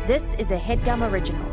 This is a HeadGum original.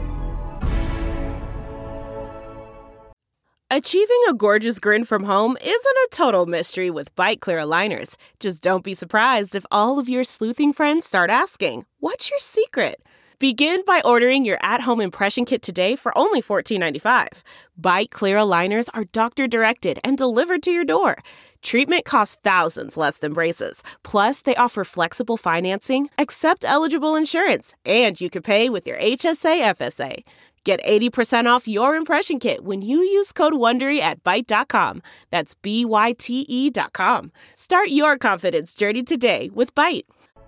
Achieving a gorgeous grin from home isn't a total mystery with Byte Clear aligners. Just don't be surprised if all of your sleuthing friends start asking, "What's your secret?" Begin by ordering your at-home impression kit today for only $14.95. Byte Clear aligners are doctor-directed and delivered to your door. Treatment costs thousands less than braces. Plus, they offer flexible financing, accept eligible insurance, and you can pay with your HSA FSA. Get 80% off your impression kit when you use code WONDERY at Byte.com. That's BYTE.com. Start your confidence journey today with Byte.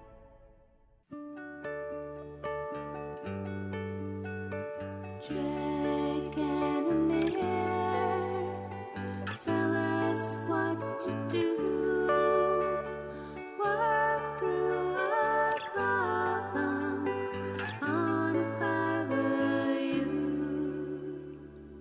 Jake and Amir, tell us what to do. Work through our problems on If I Were You.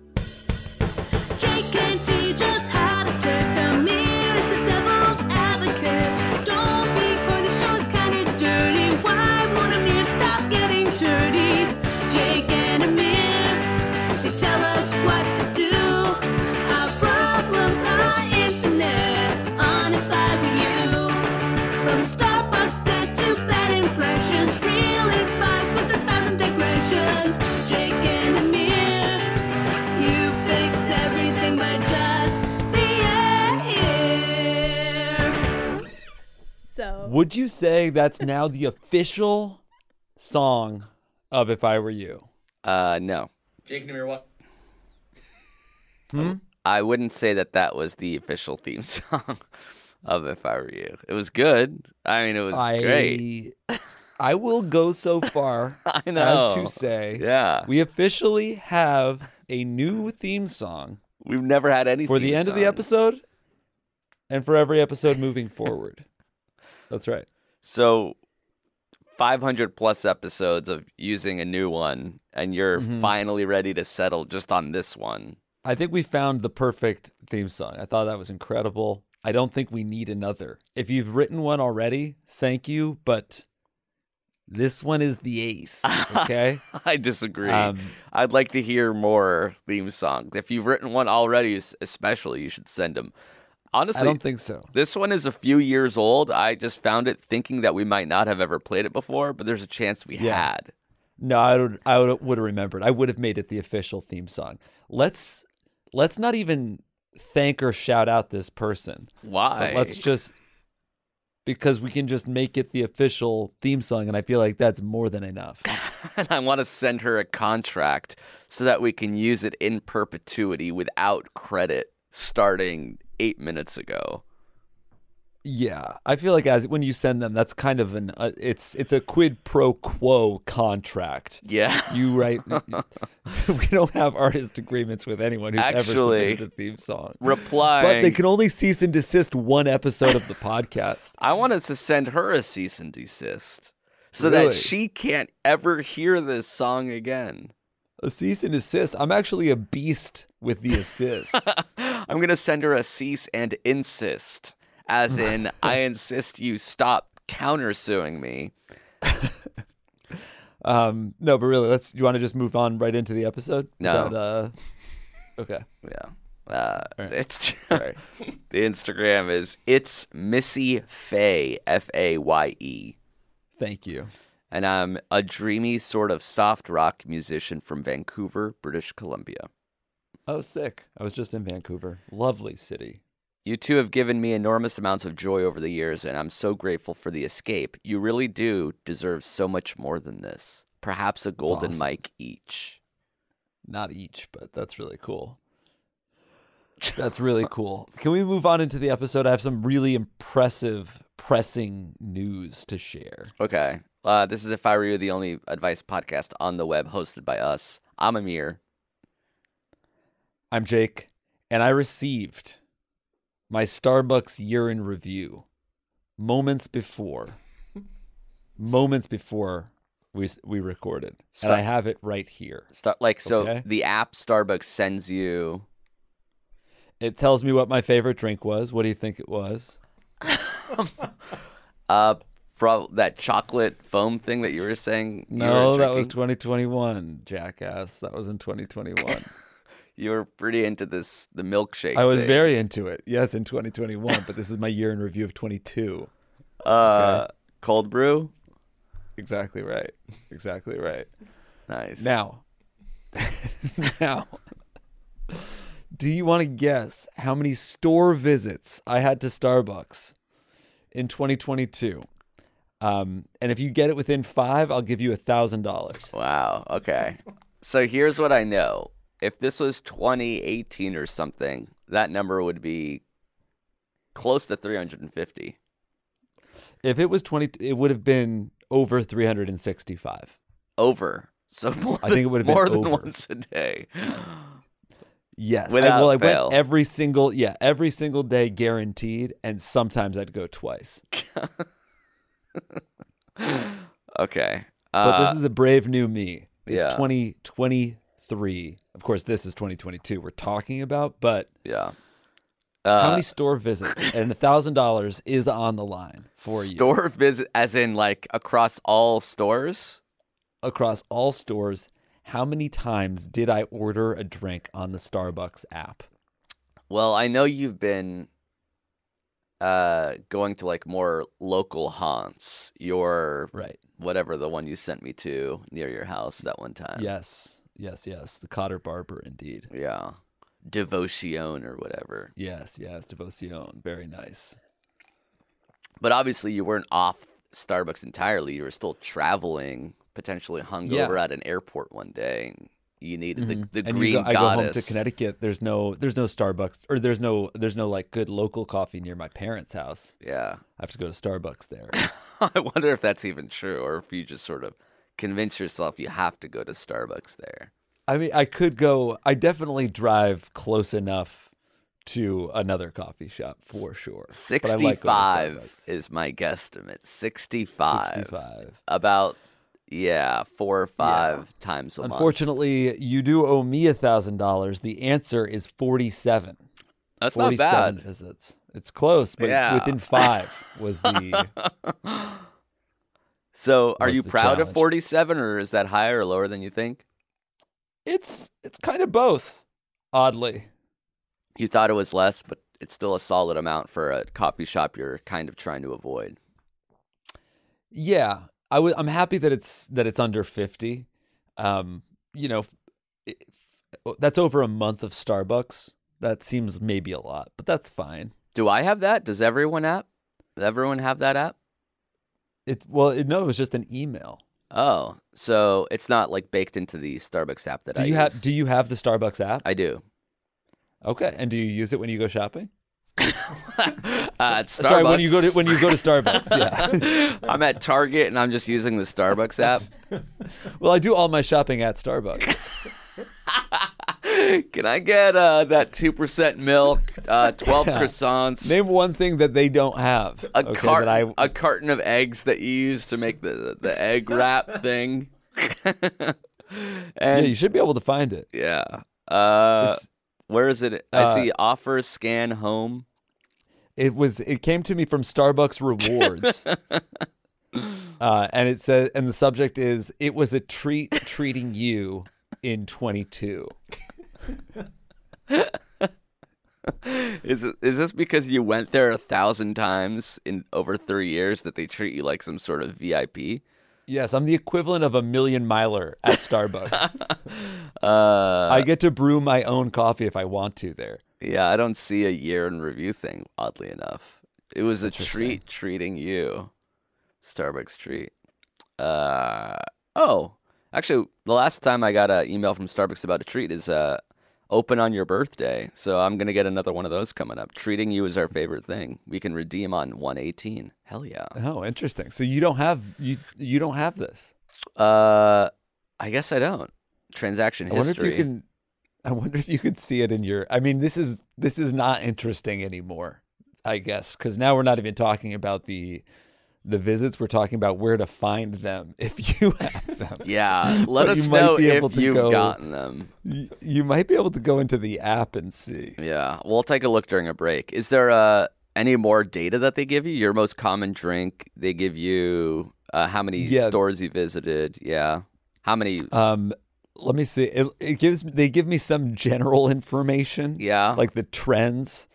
Jake can teach us how to text. Amir is the devil's advocate. Don't be for the show's kinda dirty. Why won't Amir stop getting turdies? Jake and Amir, they tell us what to do. Our problems are infinite on If I Were You. From Starbucks debt to bad impressions, real advice with 1,000 digressions. Jake and Amir, you fix everything by just being here. So, Would you say that's now the official song of If I Were You? No. Jake and Amir, what? I wouldn't say that was the official theme song of If I Were You. It was good. I mean, it was great. I will go so far I know. as to say Yeah. we officially have a new theme song We've never had any for the theme end of the song. episode and for every episode moving forward. That's right. So 500 plus episodes of using a new one, and you're finally ready to settle just on this one. I think we found the perfect theme song. I thought that was incredible. I don't think we need another. If you've written one already, thank you, but this one is the ace, okay? I disagree. Um, I'd like to hear more theme songs. If you've written one already, especially, you should send them. Honestly, I don't think so. this one is a few years old. I just found it thinking that we might not have ever played it before, but there's a chance we Yeah. had. No, I would have remembered. I would have made it the official theme song. Let's not even thank or shout out this person. Why? But let's just, because we can just make it the official theme song, and I feel like that's more than enough. And I want to send her a contract so that we can use it in perpetuity without credit starting 8 minutes ago. Yeah, I feel like when you send them, that's kind of it's a quid pro quo contract. Yeah. You write. We don't have artist agreements with anyone who's ever Actually, submitted a theme song. Replying. But they can only cease and desist one episode of the podcast. I wanted to send her a cease and desist so Really? that she can't ever hear this song again. A cease and desist. I'm actually a beast with the assist. I'm going to send her a cease and insist, as in, I insist you stop countersuing me. No, but really, you want to just move on right into the episode? No. Okay. Yeah. right. It's Sorry. The Instagram is It's Missy Faye, Faye. Thank you. And I'm a dreamy sort of soft rock musician from Vancouver, British Columbia. Oh, sick. I was just in Vancouver. Lovely city. You two have given me enormous amounts of joy over the years, and I'm so grateful for the escape. You really do deserve so much more than this. Perhaps a golden awesome. mic each. Not each, but that's really cool. That's really cool. Can we move on into the episode? I have some really impressive, pressing news to share. Okay. This is If I Were You, the only advice podcast on the web hosted by us. I'm Amir. I'm Jake, and I received my Starbucks year in review moments before we recorded. And I have it right here. So Okay. the app Starbucks sends you. It tells me what my favorite drink was. What do you think it was? from that chocolate foam thing that you were saying? you No, were that was drinking? 2021, jackass. That was in 2021. You were pretty into the milkshake. I was thing. very into it. Yes, in 2021, but this is my year in review of 22. Cold brew. Exactly right. Exactly right. Nice. Now, now, do you want to guess how many store visits I had to Starbucks in 2022? And if you get it within 5, I'll give you $1,000. Wow. Okay. So here's what I know. If this was 2018 or something, that number would be close to 350. If it was 20, it would have been over 365. Over. So more I think it would have been more than over. once a day. Yes. Without I fail. went every single day guaranteed, and sometimes I'd go twice. Okay. But this is a brave new me. It's yeah. 2023. Of course, this is 2022 we're talking about, but Yeah. how many store visits and $1,000 is on the line for you Store visit, as in like across all stores? across all stores? How many times did I order a drink on the Starbucks app? Well, I know you've been going to like more local haunts. Your Right. whatever the one you sent me to near your house that one time. Yes. The Cotter Barber, indeed. Yeah. Devotion or whatever. Yes. Devoción. Very nice. But obviously you weren't off Starbucks entirely. You were still traveling, potentially hungover at an airport one day. And you needed the And green I go home goddess. to Connecticut. There's no Starbucks, or there's no like good local coffee near my parents' house. Yeah. I have to go to Starbucks there. I wonder if that's even true or if you just sort of convince yourself you have to go to Starbucks there. I mean, I could go. I definitely drive close enough to another coffee shop for sure. But I like going to 65 Starbucks. is my guesstimate. 65. 65. About, 4 or 5 times a month. Unfortunately, you do owe me $1,000. The answer is 47. That's not 47 bad. visits. It's close, but Yeah. within 5 was the. So are was you the proud of challenge. 47 or is that higher or lower than you think? It's kind of both, oddly. You thought it was less, but it's still a solid amount for a coffee shop you're kind of trying to avoid. Yeah, I'm happy that it's under 50. That's over a month of Starbucks. That seems maybe a lot, but that's fine. Do I have that? Does everyone have that app? It was just an email. Oh, so it's not like baked into the Starbucks app that I use. Do you have the Starbucks app? I do. Okay, and do you use it when you go shopping? At Starbucks. Sorry, when you go to Starbucks. Yeah. I'm at Target and I'm just using the Starbucks app. Well, I do all my shopping at Starbucks. Can I get that 2% milk, 12 croissants, Name one thing that they don't have. a okay, carton, that I a carton of eggs that you use to make the egg wrap thing? yeah, And you should be able to find it. yeah. It's- Where is it? I see offer scan home. It came to me from Starbucks Rewards. And it says, and the subject is, it was a treat treating you in 22. Is this because you went there 1,000 times in over 3 years that they treat you like some sort of VIP? Yes, I'm the equivalent of a million miler at Starbucks. I get to brew my own coffee if I want to there. Yeah, I don't see a year in review thing, oddly enough. It was a Interesting. treat treating you. Starbucks treat. Actually, the last time I got an email from Starbucks about a treat is open on your birthday. So I'm going to get another one of those coming up. Treating you is our favorite thing. We can redeem on 118. Hell yeah. Oh, interesting. So you don't have you don't have this. I guess I don't. Transaction I wonder history. if you can. I wonder if you could see it in your. I mean, this is not interesting anymore. I guess because now we're not even talking about the visits. We're talking about where to find them if you have them. Yeah, let But us you might know be able if to you've go- gotten them. You might be able to go into the app and see. Yeah, we'll take a look during a break. Is there a any more data that they give you? Your most common drink, they give you how many stores you visited. Yeah. How many? Let me see. They give me some general information. Yeah. Like the trends.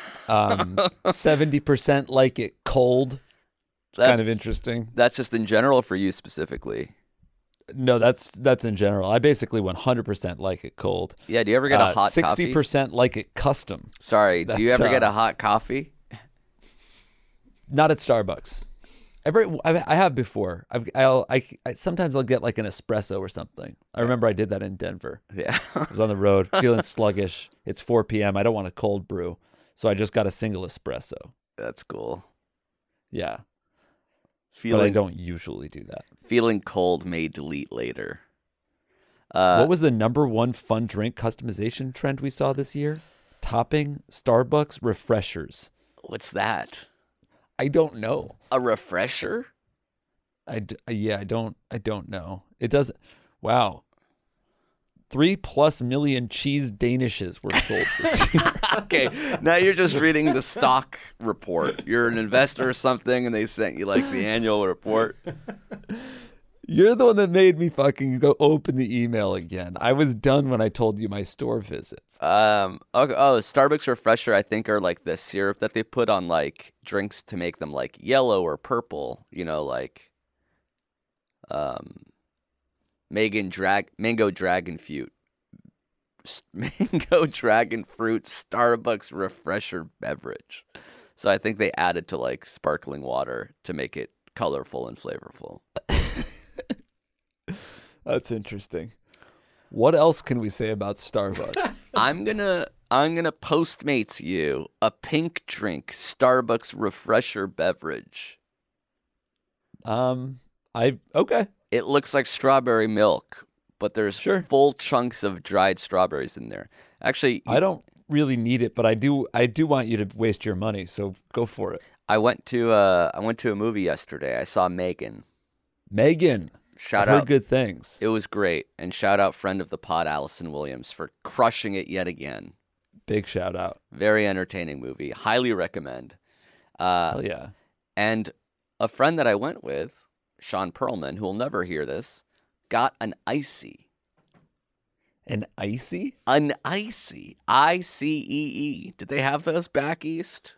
70% like it cold. Kind of interesting. That's just in general for you specifically. No, that's in general. I basically 100% like it cold. Yeah, do you ever get a hot 60% coffee? 60% like it custom. Sorry, do you ever get a hot coffee? Not at Starbucks. I have before. I sometimes I'll get like an espresso or something. I remember I did that in Denver. Yeah. I was on the road, feeling sluggish. It's 4 p.m. I don't want a cold brew, so I just got a single espresso. That's cool. Yeah. But I don't usually do that. Feeling cold may delete later. What was the number one fun drink customization trend we saw this year? Topping Starbucks refreshers. What's that? I don't know. A refresher? I don't know. It doesn't. Wow. 3+ million cheese danishes were sold this year. Okay, now you're just reading the stock report. You're an investor or something, and they sent you like the annual report. You're the one that made me fucking go open the email again. I was done when I told you my store visits. Okay. Starbucks refresher, I think, are like the syrup that they put on like drinks to make them like yellow or purple. You know, like mango dragon fruit. Mango dragon fruit Starbucks refresher beverage. So I think they added to like sparkling water to make it colorful and flavorful. That's interesting. What else can we say about Starbucks? I'm gonna Postmates you a pink drink Starbucks refresher beverage. Okay. It looks like strawberry milk, but there's full chunks of dried strawberries in there. Actually, I don't really need it, but I do want you to waste your money, so go for it. I went to a movie yesterday. I saw Megan. I've heard good things. It was great. And shout out friend of the pod, Allison Williams, for crushing it yet again. Big shout out. Very entertaining movie. Highly recommend. Hell yeah. And a friend that I went with, Sean Perlman, who will never hear this, got an icy. An icy? An icy. ICEE. Did they have those back east?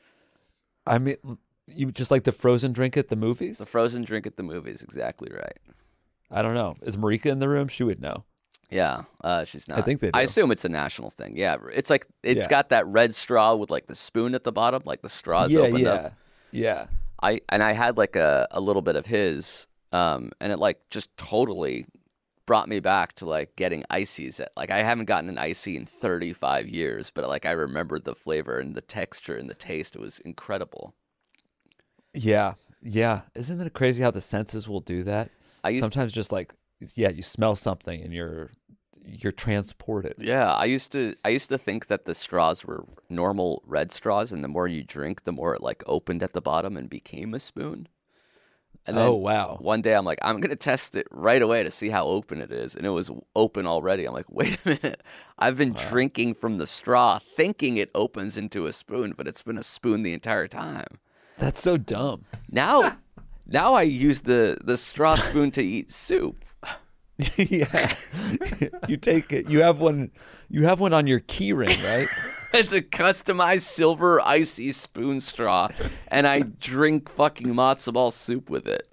I mean, you just like the frozen drink at the movies? The frozen drink at the movies, exactly right. I don't know. Is Marika in the room? She would know. Yeah, she's not. I think they do. I assume it's a national thing. Yeah, it's like it's got that red straw with like the spoon at the bottom, like the straw's opened up. Yeah. I had like a little bit of his, and it like just totally brought me back to like getting ices. Like I haven't gotten an icy in 35 years, but like I remembered the flavor and the texture and the taste. It was incredible. Yeah. Isn't it crazy how the senses will do that? Sometimes just like, you smell something and you're transported. Yeah, I used to think that the straws were normal red straws, and the more you drink, the more it like opened at the bottom and became a spoon. And then wow. One day I'm like, I'm gonna test it right away to see how open it is, and it was open already. I'm like, wait a minute, I've been drinking from the straw, thinking it opens into a spoon, but it's been a spoon the entire time. That's so dumb. Now I use the straw spoon to eat soup. Yeah. You take it. You have one on your key ring, right? It's a customized silver icy spoon straw, and I drink fucking matzo ball soup with it.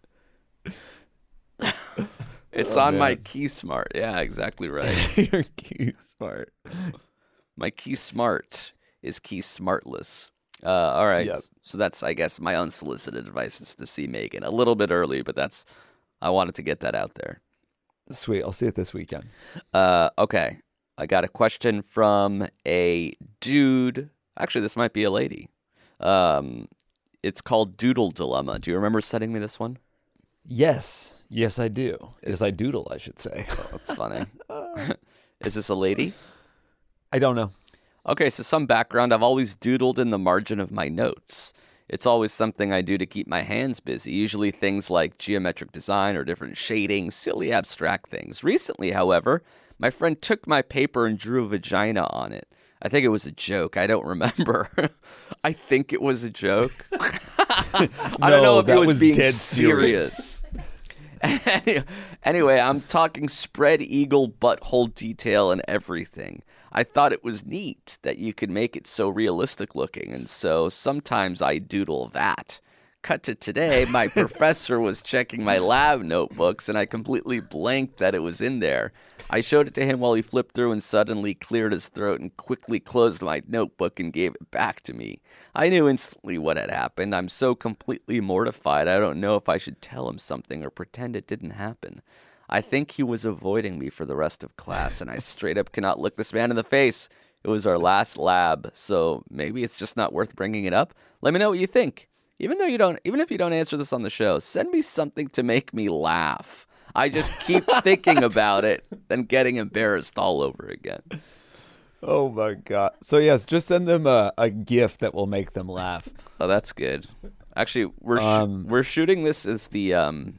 It's on my Key Smart. Yeah, exactly right. Your Key Smart. My Key Smart is Key Smartless. All right. Yep. So that's, I guess, my unsolicited advice is to see Megan a little bit early, but I wanted to get that out there. Sweet. I'll see it this weekend. Okay. I got a question from a dude. Actually, this might be a lady. It's called Doodle Dilemma. Do you remember sending me this one? Yes, I do. Yes, I doodle, I should say. That's funny. Is this a lady? I don't know. Okay, so some background. I've always doodled in the margin of my notes. It's always something I do to keep my hands busy, usually things like geometric design or different shading, silly abstract things. Recently, however, my friend took my paper and drew a vagina on it. I think it was a joke. I don't remember. I think it was a joke. I don't know if that it was being dead serious. Anyway, I'm talking spread eagle butthole detail and everything. I thought it was neat that you could make it so realistic looking, and so sometimes I doodle that. Cut to today, my professor was checking my lab notebooks, and I completely blanked that it was in there. I showed it to him while he flipped through and suddenly cleared his throat and quickly closed my notebook and gave it back to me. I knew instantly what had happened. I'm so completely mortified, I don't know if I should tell him something or pretend it didn't happen. I think he was avoiding me for the rest of class, and I straight up cannot look this man in the face. It was our last lab, so maybe it's just not worth bringing it up. Let me know what you think. Even if you don't answer this on the show, send me something to make me laugh. I just keep thinking about it and getting embarrassed all over again. Oh my God. So yes, just send them a gift that will make them laugh. Oh, that's good. Actually, we're shooting this as the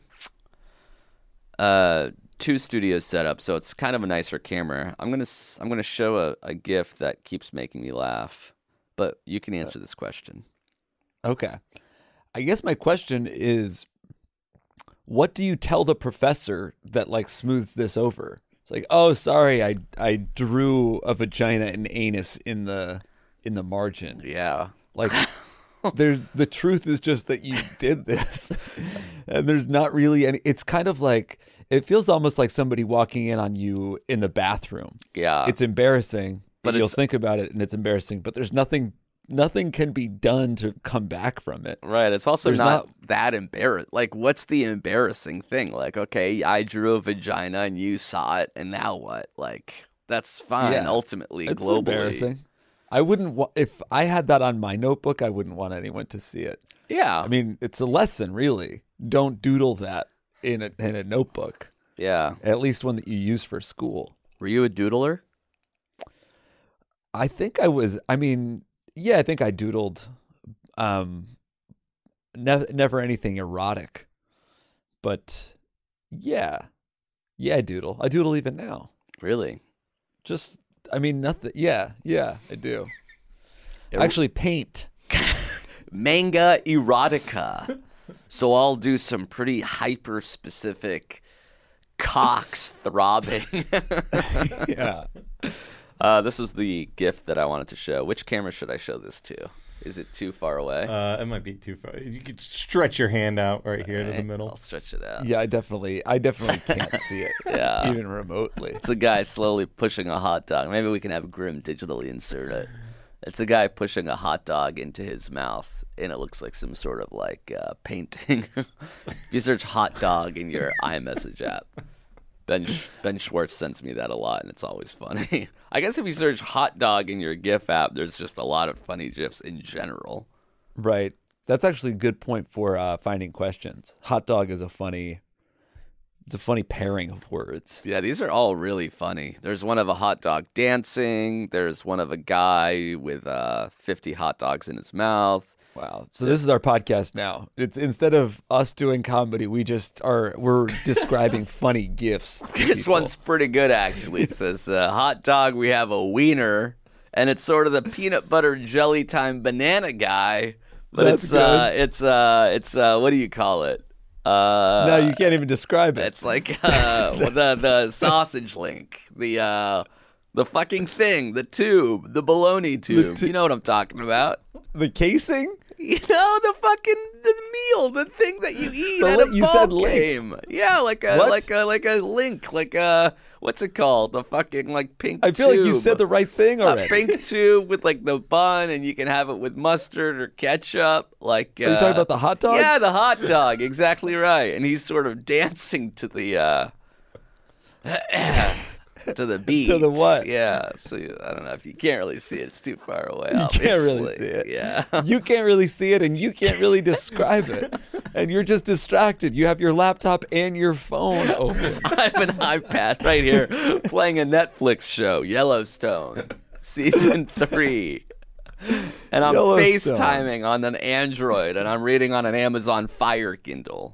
2 studio setup, so it's kind of a nicer camera. I'm gonna show a gift that keeps making me laugh, but you can answer this question. Okay. I guess my question is, what do you tell the professor that like smooths this over? It's like, oh, sorry, I drew a vagina and anus in the margin. Yeah. Like, the truth is just that you did this, and there's not really any. It's kind of like, it feels almost like somebody walking in on you in the bathroom. Yeah. It's embarrassing, But you'll it's- think about it and it's embarrassing, but there's nothing can be done to come back from it. Right. It's also There's not that embarrassing. Like, what's the embarrassing thing? Like, okay, I drew a vagina and you saw it, and now what? Like, that's fine. Yeah. Ultimately, It's globally. embarrassing. I wouldn't if I had that on my notebook, I wouldn't want anyone to see it. Yeah. I mean, it's a lesson, really. Don't doodle that in a notebook, Yeah. at least one that you use for school. Were you a doodler? I think I was. I mean, yeah, I think I doodled. Never anything erotic, but yeah, I doodle. I doodle even now. Really? Just, I mean, nothing. Yeah, I do. It- Actually, paint. Manga erotica. So I'll do some pretty hyper specific cocks throbbing. Yeah. This was the gift that I wanted to show. Which camera should I show this to? Is it too far away? It might be too far. You could stretch your hand out right here to the Alright, middle. I'll stretch it out. Yeah, I definitely can't see it. Yeah. Even remotely. It's a guy slowly pushing a hot dog. Maybe we can have Grim digitally insert it. It's a guy pushing a hot dog into his mouth, and it looks like some sort of like painting. If you search hot dog in your iMessage app, Ben Schwartz sends me that a lot, and it's always funny. I guess if you search hot dog in your GIF app, there's just a lot of funny GIFs in general. Right. That's actually a good point for finding questions. Hot dog is a funny pairing of words. Yeah, these are all really funny. There's one of a hot dog dancing. There's one of a guy with 50 hot dogs in his mouth. Wow. So this is our podcast now. It's instead of us doing comedy, we're describing funny gifs. to This people. one's pretty good, actually. It says, hot dog, we have a wiener, and it's sort of the peanut butter jelly time banana guy, but That's good. it's what do you call it? No, you can't even describe it. It's like the sausage link, the fucking thing, the tube, the bologna tube. You know what I'm talking about? The casing? You know, the meal, the thing that you eat The at link- a you ball said link. game. Yeah, like a What? like a link, like a what's it called? The fucking like pink. I feel like you tube. said the right thing A already. pink tube with like the bun, and you can have it with mustard or ketchup. Like Are you talking about the hot dog? Yeah, the hot dog. Exactly right. And he's sort of dancing to the to the beat. To the what? Yeah. So I don't know if you can't really see it. It's too far away. You can't really obviously. see it. Yeah. You can't really see it, and you can't really describe it. And you're just distracted. You have your laptop and your phone open. I have an iPad right here playing a Netflix show, Yellowstone, season 3. And I'm Yellowstone. FaceTiming on an Android, and I'm reading on an Amazon Fire Kindle.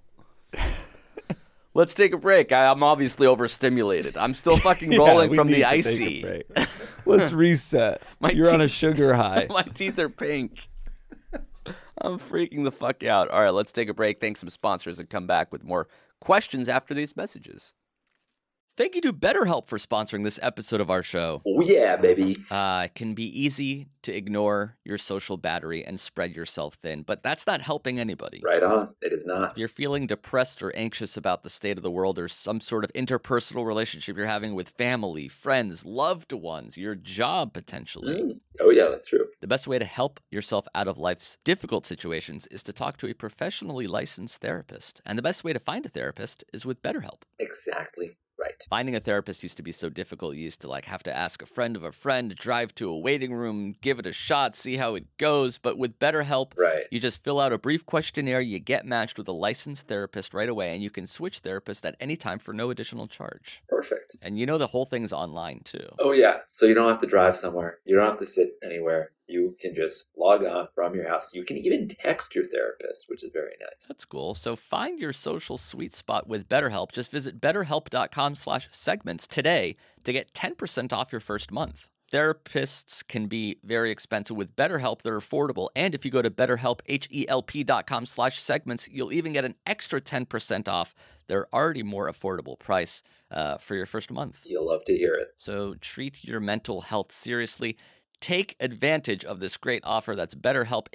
Let's take a break. I'm obviously overstimulated. I'm still fucking rolling we from need the to take a icy. break. Let's reset. My You're on a teeth- sugar high. My teeth are pink. I'm freaking the fuck out. All right, let's take a break, thank some sponsors, and come back with more questions after these messages. Thank you to BetterHelp for sponsoring this episode of our show. Oh yeah, baby. It can be easy to ignore your social battery and spread yourself thin, but that's not helping anybody. Right on. It is not. If you're feeling depressed or anxious about the state of the world or some sort of interpersonal relationship you're having with family, friends, loved ones, your job potentially, Oh yeah, that's true. the best way to help yourself out of life's difficult situations is to talk to a professionally licensed therapist. And the best way to find a therapist is with BetterHelp. Exactly right. Finding a therapist used to be so difficult. You used to have to ask a friend of a friend, drive to a waiting room, give it a shot, see how it goes. But with BetterHelp, Right. you just fill out a brief questionnaire, you get matched with a licensed therapist right away, and you can switch therapists at any time for no additional charge. Perfect. And the whole thing's online too. Oh yeah. So you don't have to drive somewhere. You don't have to sit anywhere. You can just log on from your house. You can even text your therapist, which is very nice. That's cool. So find your social sweet spot with BetterHelp. Just visit betterhelp.com/segments today to get 10% off your first month. Therapists can be very expensive. With BetterHelp, they're affordable. And if you go to BetterHelp, HELP.com/segments, you'll even get an extra 10% off their already more affordable price for your first month. You'll love to hear it. So treat your mental health seriously. Take advantage of this great offer. That's BetterHelp,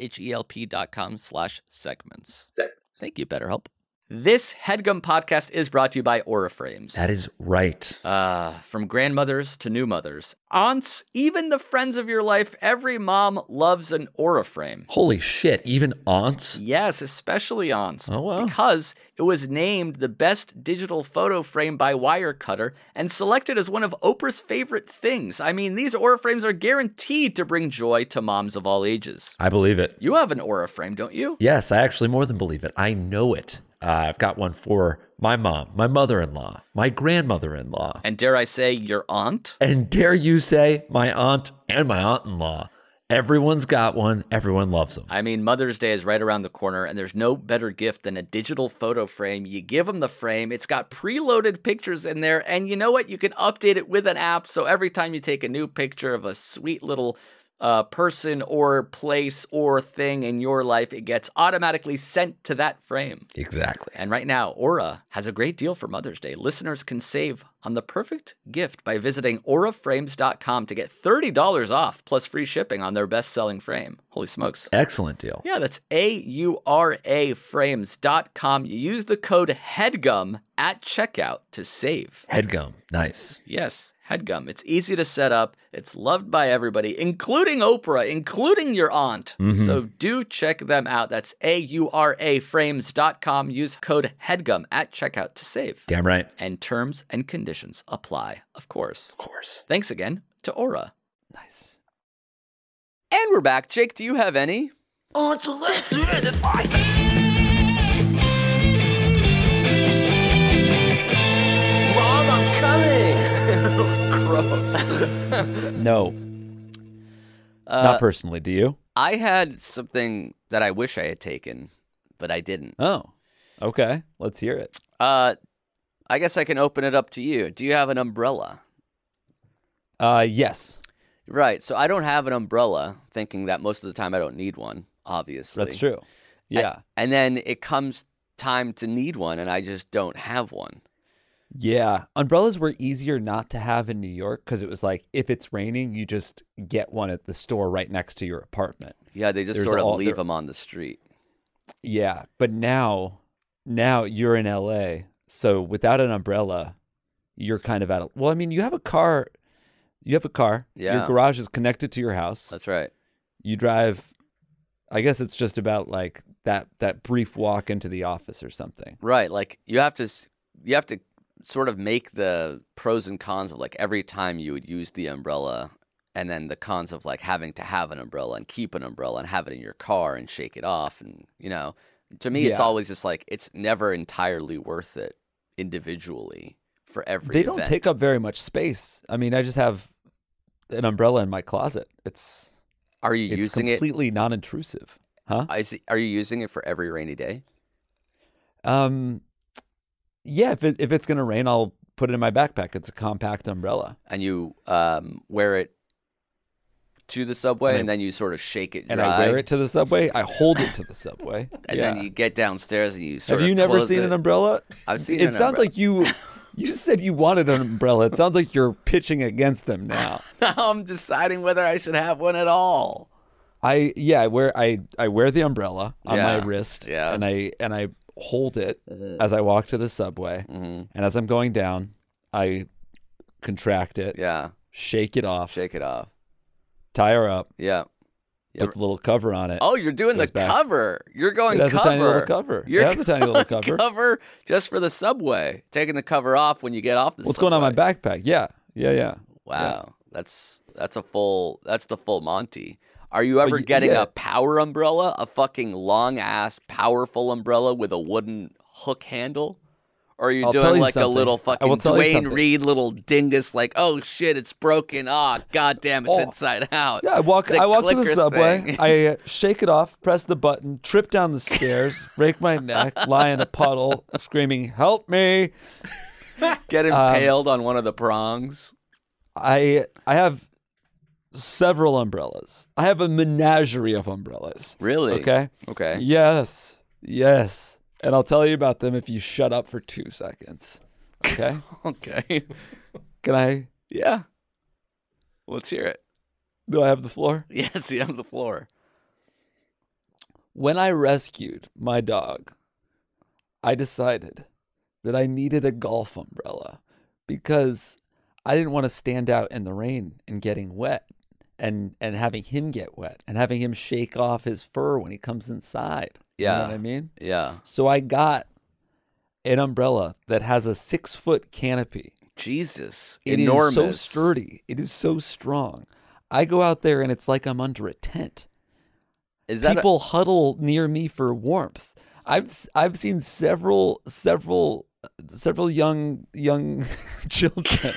HELP.com/segments. Segments. Thank you, BetterHelp. This HeadGum podcast is brought to you by Aura Frames. That is right. From grandmothers to new mothers, aunts, even the friends of your life, every mom loves an Aura frame. Holy shit, even aunts? Yes, especially aunts. Oh, wow. Because it was named the best digital photo frame by Wirecutter and selected as one of Oprah's favorite things. I mean, these Aura frames are guaranteed to bring joy to moms of all ages. I believe it. You have an Aura frame, don't you? Yes, I actually more than believe it. I know it. I've got one for my mom, my mother-in-law, my grandmother-in-law, And dare I say, your aunt? and dare you say my aunt and my aunt-in-law. Everyone's got one. Everyone loves them. I mean, Mother's Day is right around the corner, and there's no better gift than a digital photo frame. You give them the frame, it's got preloaded pictures in there, and you know what? You can update it with an app, so every time you take a new picture of a sweet little person or place or thing in your life, it gets automatically sent to that frame. Exactly. And right now, Aura has a great deal for Mother's Day. Listeners can save on the perfect gift by visiting auraframes.com to get $30 off plus free shipping on their best-selling frame. Holy smokes. Excellent deal. Yeah, that's auraframes.com. You use the code HEADGUM at checkout to save. Headgum. Nice. Yes, HEADGUM. It's easy to set up. It's loved by everybody, including Oprah, including your aunt. So do check them out. That's auraframes.com. Use code HEADGUM at checkout to save. Damn right. And terms and conditions apply, of course. Of course. Thanks again to Aura. Nice. And we're back. Jake, do you have any? Mom, I'm coming. Gross. No, not personally. Do you? I had something that I wish I had taken, but I didn't. Oh, okay. Let's hear it. I guess I can open it up to you. Do you have an umbrella? Yes, Right. So I don't have an umbrella, thinking that most of the time I don't need one, obviously. that's true. Yeah, And then it comes time to need one, and I just don't have one. yeah. Umbrellas were easier not to have in New York because it was like if it's raining, you just get one at the store right next to your apartment. Yeah, they just There's sort of all- leave there- them on the street. Yeah, but now you're in LA, so without an umbrella, you're kind of out of. Well, I mean, you have a car. Your Yeah. garage is connected to your house. That's right. You drive. I guess it's just about like that brief walk into the office or something. Right. Like you have to sort of make the pros and cons of like every time you would use the umbrella, and then the cons of like having to have an umbrella and keep an umbrella and have it in your car and shake it off. And, to me, it's Yeah. always just like, it's never entirely worth it individually for every They don't event. take up very much space. I mean, I just have an umbrella in my closet. It's Are you using it? completely non-intrusive, huh? Are you using it for every rainy day? Yeah. If it's gonna rain, I'll put it in my backpack. It's a compact umbrella. And you wear it to the subway, and then you sort of shake it dry. And I wear it to the subway. I hold it to the subway. and then you get downstairs and you sort Have of you never close seen it. an umbrella? I've seen It an sounds umbrella. like you said you wanted an umbrella. It sounds like you're pitching against them now. Now I'm deciding whether I should have one at all. I wear the umbrella on my Yeah, wrist, yeah. and I hold it as I walk to the subway, and as I'm going down, I contract it, Yeah, shake it off, shake it off. tie her up, Yeah. put the little cover on it. Oh, you're doing the Goes back. cover. You're going It has cover. a tiny little cover. You're It has a tiny little going cover. cover just for the subway. Taking the cover off when you get off the What's subway. going on my backpack? Yeah. Wow, that's the full Monty. Are you ever getting yeah. a power umbrella, a fucking long ass powerful umbrella with a wooden hook handle? Or are you I'll tell doing you like a something. little I fucking will tell you Dwayne something. Reed little dingus like, oh shit, it's broken. Ah, goddamn, it's inside out. Yeah, I walk The to the clicker subway. thing. I shake it off, press the button, trip down the stairs, break my neck, lie in a puddle, screaming, "Help me!" Get impaled on one of the prongs. I have several umbrellas. I have a menagerie of umbrellas. Really? Okay. Okay. Yes. And I'll tell you about them if you shut up for 2 seconds. Okay. Okay. Can I? Yeah. Let's hear it. Do I have the floor? Yes, you have the floor. When I rescued my dog, I decided that I needed a golf umbrella because I didn't want to stand out in the rain and getting wet and having him get wet and having him shake off his fur when he comes inside. You know Yeah. what I mean? Yeah. So I got an umbrella that has a 6-foot canopy. Jesus. It Enormous. is so sturdy. It is so strong. I go out there and it's like I'm under a tent. Is that People huddle near me for warmth. I've seen several young children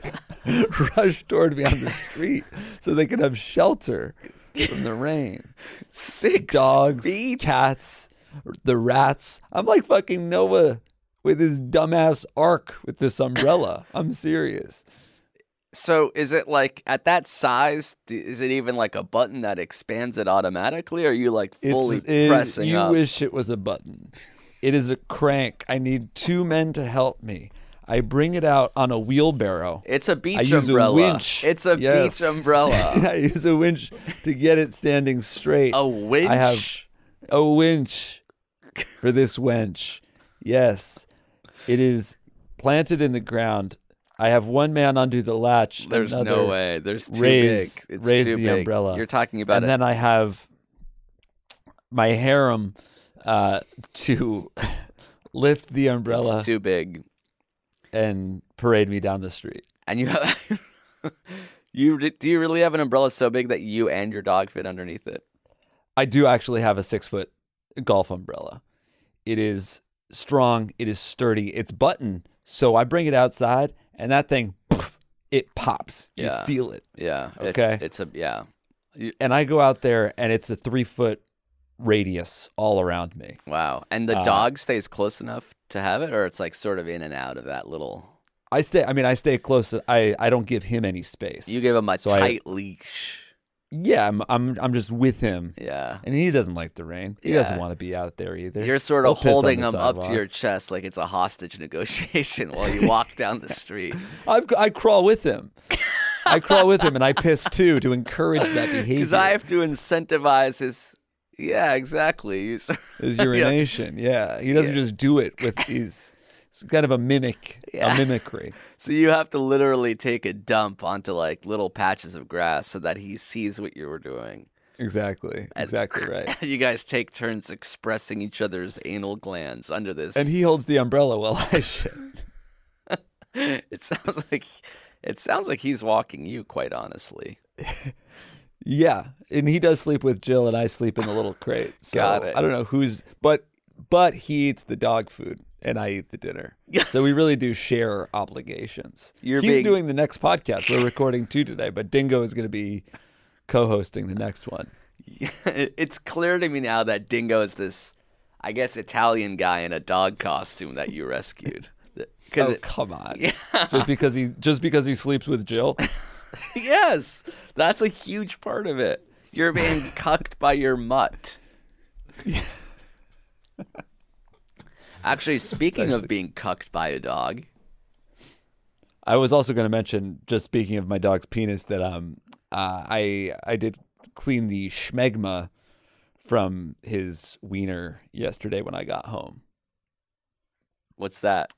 rush toward me on the street so they can have shelter from the rain. 6 Dogs, feet? cats, the rats. I'm like fucking Noah with his dumbass ark with this umbrella. I'm serious. So is it like at that size? Is it even like a button that expands it automatically? Or are you like fully pressing you up? wish it was a button. It is a crank. I need 2 men to help me. I bring it out on a wheelbarrow. It's a I beach use umbrella. a winch. It's a Yes. beach umbrella. I use a winch to get it standing straight. A winch. I have a winch for this wench. Yes. It is planted in the ground. I have one man undo the latch. There's another no way. There's too raise, big. It's raise too the big. umbrella. You're talking about and it. then I have my harem to lift the umbrella It's too big. and parade me down the street. And you have do you really have an umbrella so big that you and your dog fit underneath it? I do actually have a 6-foot golf umbrella. It is strong. It is sturdy. It's button. So I bring it outside and that thing, poof, it pops. Yeah. You feel it. Yeah. Okay. It's a yeah. And I go out there and it's a 3-foot radius all around me. Wow. And the dog stays close enough to have it, or it's like sort of in and out of that little. I stay close. I don't give him any space. You give him a So I- tight leash. Yeah, I'm just with him. Yeah. And he doesn't like the rain. He Yeah. doesn't want to be out there either. You're sort He'll of piss on holding the him up to sidewalk. your chest like it's a hostage negotiation while you walk down the street. I crawl with him. I crawl with him and I piss too to encourage that behavior. Because I have to incentivize his. Yeah, exactly. You sort His urination. Yeah. He doesn't just do it with his. It's kind of a mimicry. So you have to literally take a dump onto like little patches of grass so that he sees what you were doing. Exactly. Exactly right. You guys take turns expressing each other's anal glands under this. And he holds the umbrella while I shit. It sounds like he's walking you, quite honestly. Yeah, and he does sleep with Jill, and I sleep in the little crate. So Got it. I don't know who's, but he eats the dog food, and I eat the dinner. So we really do share obligations. You're He's being- doing the next podcast. We're recording 2 today, but Dingo is going to be co-hosting the next one. It's clear to me now that Dingo is this, I guess, Italian guy in a dog costume that you rescued. Oh, come on! Yeah. Just because he sleeps with Jill. Yes, that's a huge part of it. You're being cucked by your mutt. Actually, speaking of being cucked by a dog, I was also going to mention, just speaking of my dog's penis, that I did clean the schmegma from his wiener yesterday when I got home. what's that?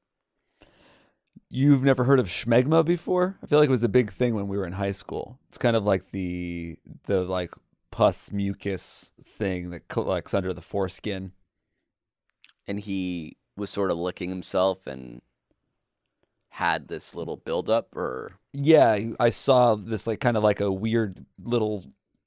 You've never heard of schmegma before? I feel like it was a big thing when we were in high school. It's kind of like the like pus mucus thing that collects under the foreskin. And he was sort of licking himself and had this little buildup, or Yeah, I saw this like kind of like a weird little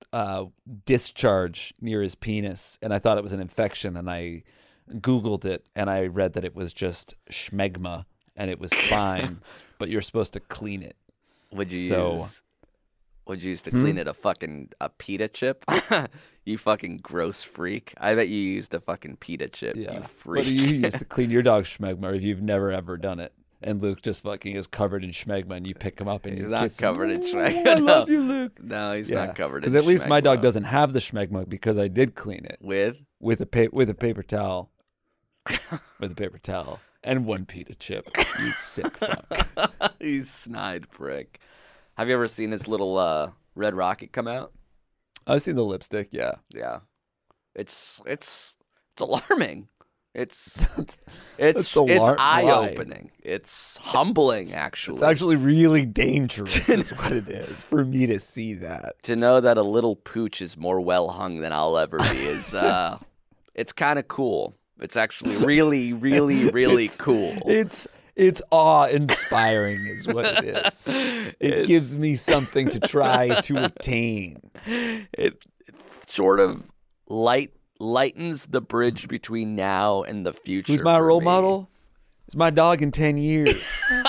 discharge near his penis, and I thought it was an infection, and I Googled it, and I read that it was just schmegma, and it was fine, but you're supposed to clean it. would you So- use? Would you use to clean it a pita chip? You fucking gross freak! I bet you used a fucking pita chip. Yeah. You freak. What do you use to clean your dog's schmegma if you've never ever done it? And Luke just fucking is covered in schmegma, and you pick him up and He's you not kiss covered him. in Ooh, schmegma, I love no. you, Luke. No, he's not covered in Because at least my dog schmegma. doesn't have the schmegma because I did clean it With with a paper towel, with a paper towel and one pita chip. You sick fuck. you snide prick. Have you ever seen his little red rocket come out? I've seen the lipstick. Yeah, Yeah, it's alarming. It's That's the why. eye opening. It's humbling, actually. it's actually really dangerous. Is what it is for me to see that. To know that a little pooch is more well hung than I'll ever be is it's kind of cool. It's actually really, really, really cool. It's awe-inspiring is what it is. It gives me something to try to attain. It sort of lightens the bridge between now and the future. Who's my for role me. model? It's my dog in 10 years.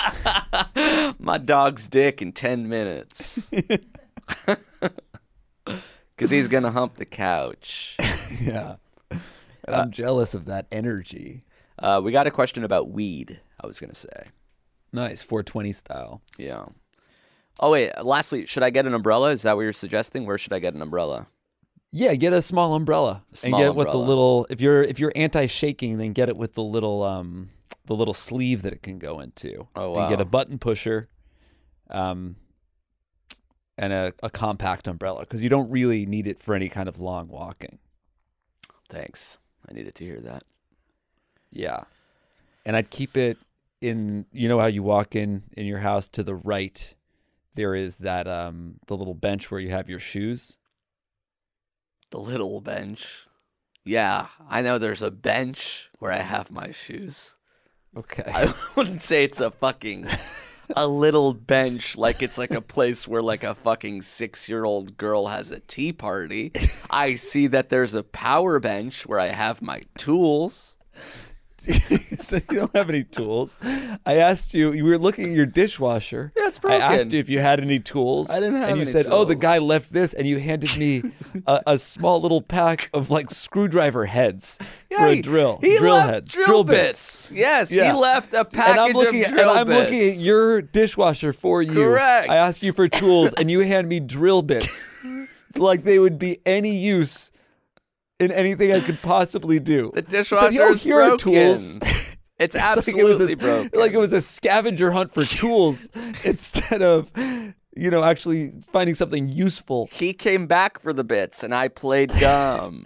My dog's dick in 10 minutes. Because he's going to hump the couch. Yeah. And I'm jealous of that energy. We got a question about weed, I was going to say. Nice, 420 style. Yeah. Oh, wait. Lastly, should I get an umbrella? Is that what you're suggesting? Where should I get an umbrella? Yeah, get a small umbrella Small and get it with the umbrella. little. If you're anti-shaking, then get it with the little sleeve that it can go into. Oh, And get wow. a button pusher, and a compact umbrella because you don't really need it for any kind of long walking. Thanks. I needed to hear that. Yeah, and I'd keep it in. You know how you walk in your house to the right, there is that the little bench where you have your shoes. The little bench. Yeah, I know there's a bench where I have my shoes. Okay. I wouldn't say it's a little bench like it's like a place where like a fucking 6-year-old girl has a tea party. I see that there's a power bench where I have my tools. So you don't have any tools. I asked you. You were looking at your dishwasher. Yeah, it's I broken. asked you if you had any tools. I didn't have And you any said, "Oh, the tools." guy left this," and you handed me a small little pack of like screwdriver heads for a he- drill. He drill left heads. Drill bits. Yes, Yeah. he left a And package I'm looking of at, drill and I'm bits. looking at your dishwasher for you. Correct. I asked you for tools, and you hand me drill bits, like they would be any use in anything I could possibly do. The I said, dishwasher "Oh, is here are broken. tools." It's It's absolutely broken. Like it was a scavenger hunt for tools instead of, actually finding something useful. He came back for the bits, and I played dumb.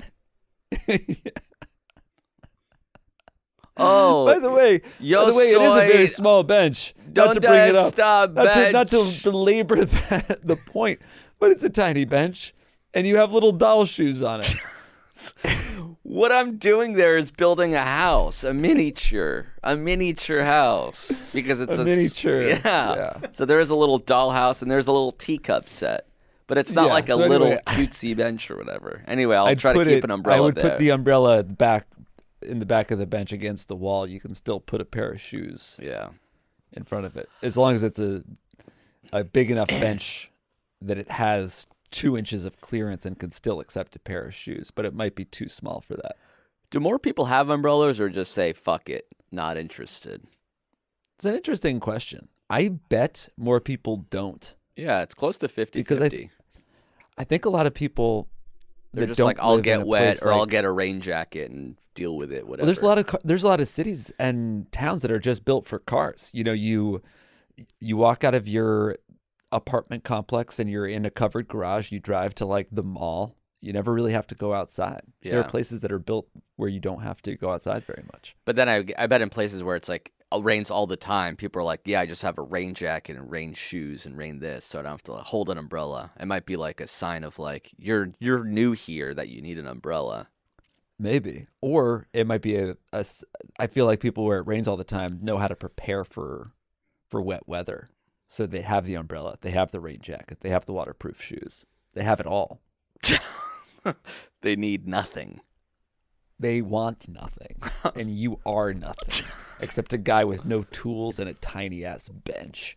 Oh, By the way, yo it is a very soy small bench. Not donde to bring it up, está not to bench? belabor the point, but it's a tiny bench, and you have little doll shoes on it. What I'm doing there is building a house, a miniature house, because it's A miniature, Yeah. yeah. So there is a little dollhouse and there's a little teacup set, but it's not Yeah, like a so little anyway, cutesy bench or whatever. Anyway, I'll I'd try to put keep it- an umbrella I would there. put the umbrella in the back of the bench against the wall. You can still put a pair of shoes Yeah. in front of it, as long as it's a big enough bench that it has 2 inches of clearance and can still accept a pair of shoes, but it might be too small for that. Do more people have umbrellas or just say fuck it, not interested? It's an interesting question. I bet more people don't. Yeah, it's close to 50-50. Because I think a lot of people They're that just don't like, I'll live in get a wet place or I'll like- get a rain jacket and deal with it, whatever. Well, there's a lot of cities and towns that are just built for cars. You know, you walk out of your apartment complex and you're in a covered garage. You drive to like the mall. You never really have to go outside. There Yeah. are places that are built where you don't have to go outside very much. But then I bet in places where it's like it rains all the time, people are like, yeah, I just have a rain jacket and rain shoes and rain this, so I don't have to hold an umbrella. It might be like a sign of like you're new here that you need an umbrella. Maybe. Or it might be I feel like people where it rains all the time know how to prepare for wet weather. So they have the umbrella, they have the rain jacket, they have the waterproof shoes. They have it all. They need nothing. They want nothing. And you are nothing. Except a guy with no tools and a tiny ass bench.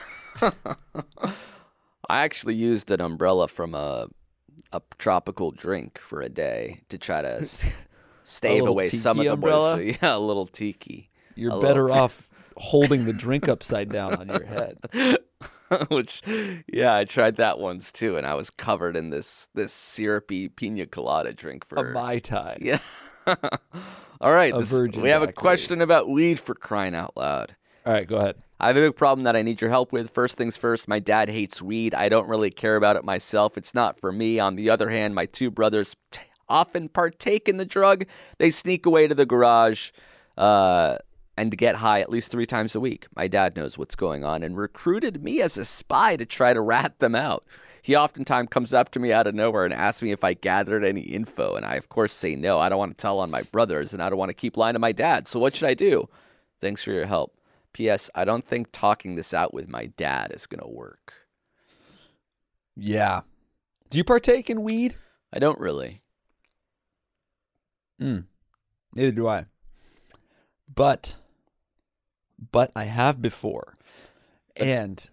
I actually used an umbrella from a tropical drink for a day to try to stave little away some of tiki the umbrella? moisture. Yeah, a little tiki. You're A better little- off holding the drink upside down on your head. Which, yeah, I tried that once too, and I was covered in this syrupy pina colada drink for A Mai Tai. Yeah. All right, A virgin we have a daiquiri. question about weed for crying out loud. All right, go ahead. I have a big problem that I need your help with. First things first, my dad hates weed. I don't really care about it myself. It's not for me. On the other hand, my two brothers often partake in the drug. They sneak away to the garage and get high at least 3 times a week. My dad knows what's going on and recruited me as a spy to try to rat them out. He oftentimes comes up to me out of nowhere and asks me if I gathered any info, and I, of course, say no. I don't want to tell on my brothers, and I don't want to keep lying to my dad. So what should I do? Thanks for your help. P.S. I don't think talking this out with my dad is going to work. Yeah. Do you partake in weed? I don't really. Neither do I. But I have before. And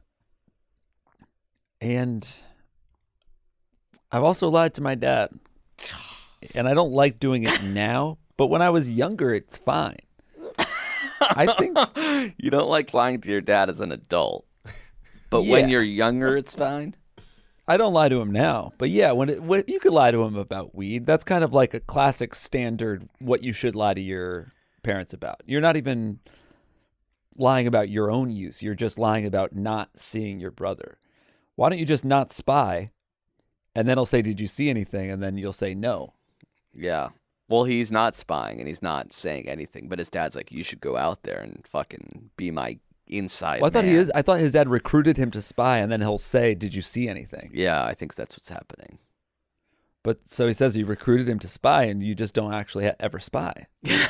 I've also lied to my dad. And I don't like doing it now, but when I was younger, it's fine. I think You don't like lying to your dad as an adult. But Yeah. when you're younger, it's fine? I don't lie to him now, but yeah, when you could lie to him about weed, that's kind of like a classic standard what you should lie to your parents about. You're not even lying about your own use. You're just lying about not seeing your brother. Why don't you just not spy? And then he'll say, "Did you see anything?" And then you'll say no. Yeah. Well, he's not spying and he's not saying anything, but his dad's like, you should go out there and fucking be my inside Well, I thought man. I thought his dad recruited him to spy, and then he'll say, "Did you see anything?" Yeah, I think that's what's happening. But so he says you recruited him to spy, and you just don't actually ever spy.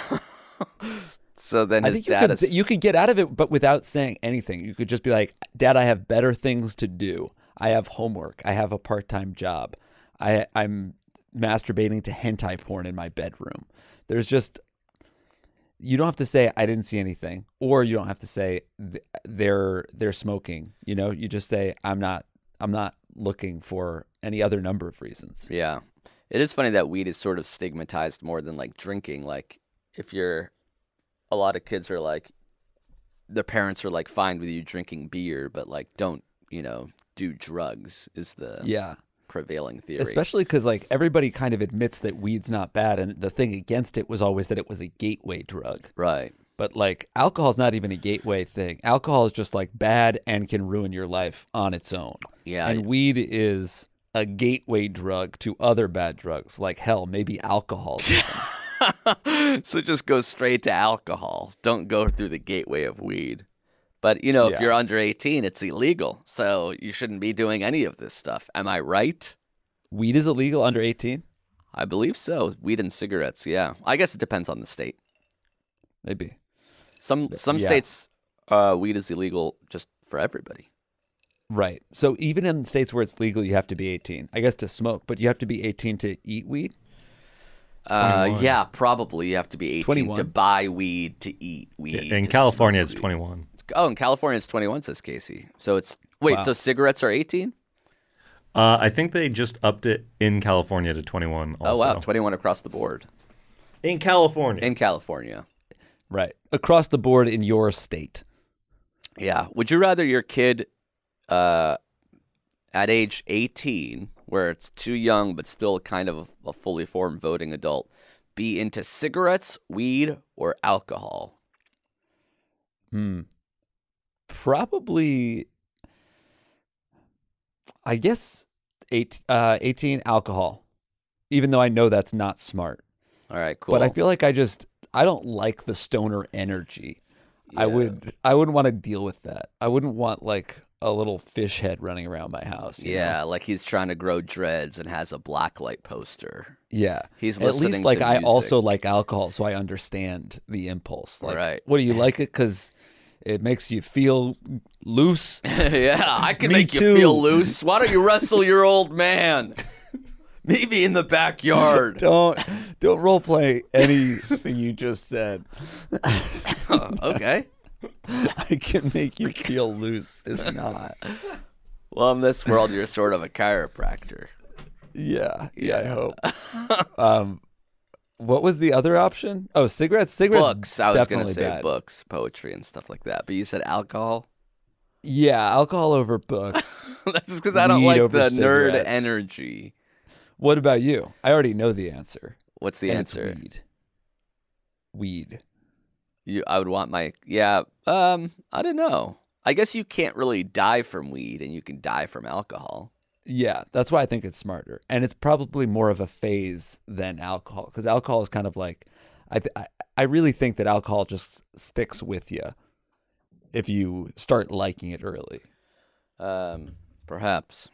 So then I his think dad is... you could get out of it, but without saying anything. You could just be like, "Dad, I have better things to do. I have homework. I have a part-time job. I'm masturbating to hentai porn in my bedroom." There's just, you don't have to say I didn't see anything, or you don't have to say they're smoking. You know, you just say I'm not looking for any other number of reasons. Yeah. It is funny that weed is sort of stigmatized more than like drinking. Like if you're, a lot of kids are like, their parents are like fine with you drinking beer, but like don't, do drugs is the Yeah. prevailing theory. Especially because like everybody kind of admits that weed's not bad, and the thing against it was always that it was a gateway drug. Right. But like alcohol's not even a gateway thing. Alcohol is just like bad and can ruin your life on its own. Yeah. And weed is a gateway drug to other bad drugs, like hell, maybe alcohol. So just go straight to alcohol. Don't go through the gateway of weed. But, if Yeah. you're under 18, it's illegal. So you shouldn't be doing any of this stuff. Am I right? Weed is illegal under 18? I believe so. Weed and cigarettes, yeah. I guess it depends on the state. Maybe. Some Yeah. states, weed is illegal just for everybody. Right. So even in states where it's legal, you have to be 18. I guess to smoke, but you have to be 18 to eat weed? 21. Yeah, probably you have to be 18 to 21. buy weed, to eat weed. In to California, smoke it's weed. 21. Oh, in California, it's 21, says Casey. So it's, wait, Wow. so cigarettes are 18? I think they just upped it in California to 21 also. Oh, wow, 21 across the board. In California. In California. Right. Across the board in your state. Yeah. Would you rather your kid at age 18, where it's too young but still kind of a fully formed voting adult, be into cigarettes, weed, or alcohol? Probably, I guess, 18 alcohol, even though I know that's not smart. All right, cool. But I feel like I don't like the stoner energy. Yeah. I wouldn't want to deal with that. I wouldn't want like a little fish head running around my house. you Yeah, know? like he's trying to grow dreads and has a blacklight poster. Yeah. He's At listening least like to I music. also like alcohol, so I understand the impulse. Like, Right. what do you like it? Because it makes you feel loose. Yeah, I can Me make too. you feel loose. Why don't you wrestle your old man? Maybe in the backyard. Don't role play anything you just said. Okay. I can make you feel loose. It's not. Well, in this world, you're sort of a chiropractor. Yeah, I hope. What was the other option? Oh, cigarettes. Books. I was going to definitely say bad. books, poetry, and stuff like that. But you said alcohol? Yeah, alcohol over books. That's just because I don't Weed like over the nerd cigarettes. energy. What about you? I already know the answer. What's the And it's answer? Weed. I would want my I don't know. I guess you can't really die from weed, and you can die from alcohol. Yeah, that's why I think it's smarter, and it's probably more of a phase than alcohol, because alcohol is kind of like, I really think that alcohol just sticks with you if you start liking it early. Perhaps.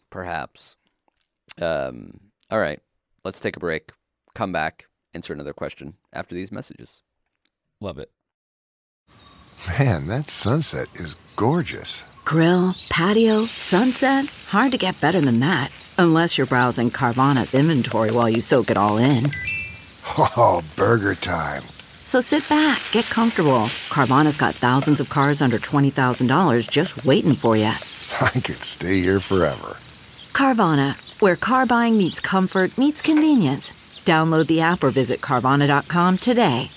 All right, let's take a break. Come back. Answer another question after these messages. Love it. Man, that sunset is gorgeous. Grill, patio, sunset. Hard to get better than that. Unless you're browsing Carvana's inventory while you soak it all in. Oh, burger time. So sit back, get comfortable. Carvana's got thousands of cars under $20,000 just waiting for you. I could stay here forever. Carvana, where car buying meets comfort, meets convenience. Download the app or visit Carvana.com today.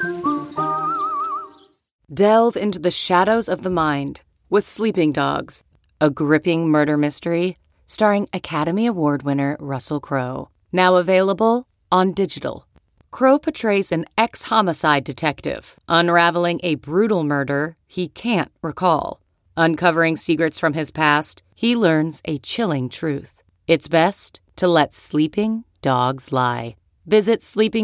Delve into the shadows of the mind with Sleeping Dogs, a gripping murder mystery starring Academy Award winner Russell Crowe. Now available on digital. Crowe portrays an ex-homicide detective unraveling a brutal murder he can't recall. Uncovering secrets from his past, he learns a chilling truth. It's best to let sleeping dogs lie. Visit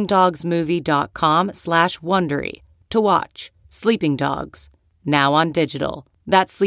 sleepingdogsmovie.com/Wondery to watch Sleeping Dogs, now on digital. That's